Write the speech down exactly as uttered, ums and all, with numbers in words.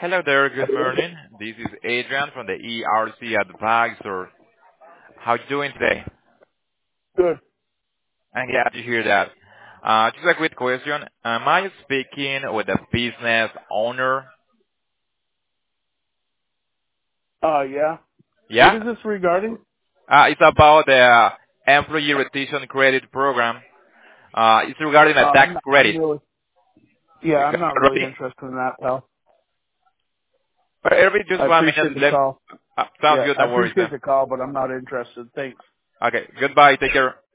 Hello there. Good morning. This is Adrian from the E R C Advisor. How you doing today? Good. I'm glad to hear that. Uh, just a quick question. Am I speaking with a business owner? Uh, yeah. What Yeah? is this regarding? Uh, it's about the employee retention credit program. Uh, it's regarding Uh, a I'm tax not, I'm credit. really, yeah, You I'm got not it really ready? interested in that, pal. Uh, Every just I one minute. appreciate the Let, call. uh, sounds Yeah, good. I No worries appreciate then. the call, but I'm not interested. Thanks. Okay. Goodbye. Take care.